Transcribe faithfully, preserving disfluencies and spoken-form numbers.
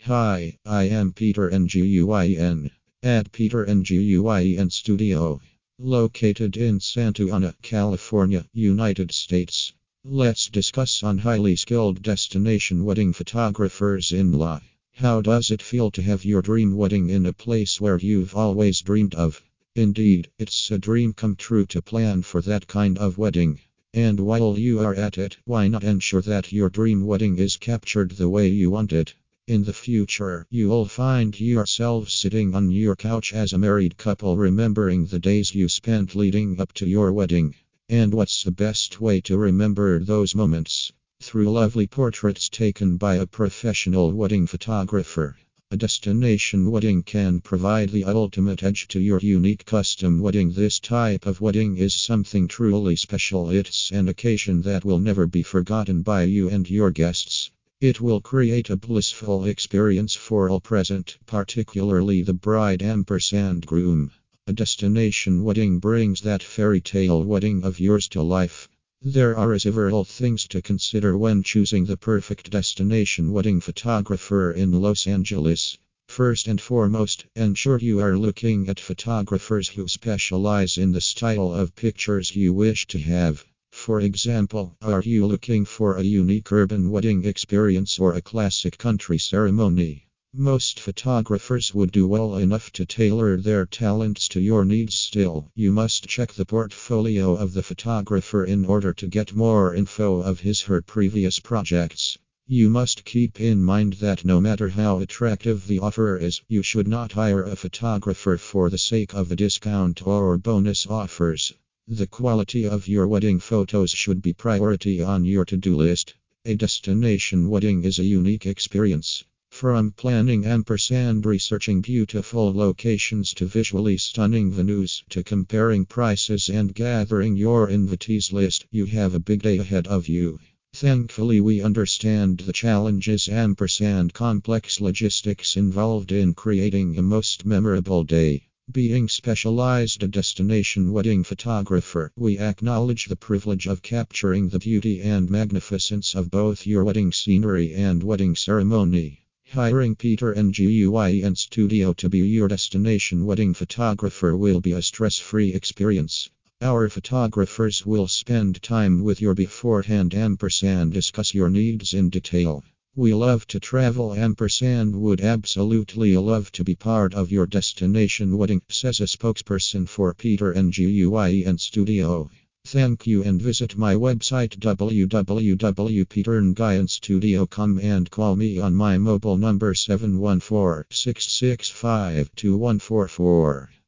Hi, I am Peter Nguyen at Peter Nguyen Studio, located in Santa Ana, California, United States. Let's discuss on highly skilled destination wedding photographers in law. How does it feel to have your dream wedding in a place where you've always dreamed of? Indeed, it's a dream come true to plan for that kind of wedding. And while you are at it, why not ensure that your dream wedding is captured the way you want it? In the future, you'll find yourself sitting on your couch as a married couple remembering the days you spent leading up to your wedding. And what's the best way to remember those moments? Through lovely portraits taken by a professional wedding photographer. A destination wedding can provide the ultimate edge to your unique custom wedding. This type of wedding is something truly special. It's an occasion that will never be forgotten by you and your guests. It will create a blissful experience for all present, particularly the bride ampersand groom. A destination wedding brings that fairy tale wedding of yours to life. There are several things to consider when choosing the perfect destination wedding photographer in Los Angeles. First and foremost, ensure you are looking at photographers who specialize in the style of pictures you wish to have. For example, are you looking for a unique urban wedding experience or a classic country ceremony? Most photographers would do well enough to tailor their talents to your needs. Still, you must check the portfolio of the photographer in order to get more info of his her previous projects. You must keep in mind that no matter how attractive the offer is, you should not hire a photographer for the sake of a discount or bonus offers. The quality of your wedding photos should be priority on your to-do list. A destination wedding is a unique experience. From planning ampersand researching beautiful locations to visually stunning venues to comparing prices and gathering your invitees list, you have a big day ahead of you. Thankfully, we understand the challenges ampersand complex logistics involved in creating a most memorable day. Being specialized a destination wedding photographer, we acknowledge the privilege of capturing the beauty and magnificence of both your wedding scenery and wedding ceremony. Hiring Peter Nguyen Studio to be your destination wedding photographer will be a stress-free experience. Our photographers will spend time with you beforehand ampersand discuss your needs in detail. We love to travel ampersand would absolutely love to be part of your destination wedding, says a spokesperson for Peter Nguyen Studio. Thank you and visit my website w w w dot peter nguyen studio dot com and call me on my mobile number seven one four, six six five, two one four four.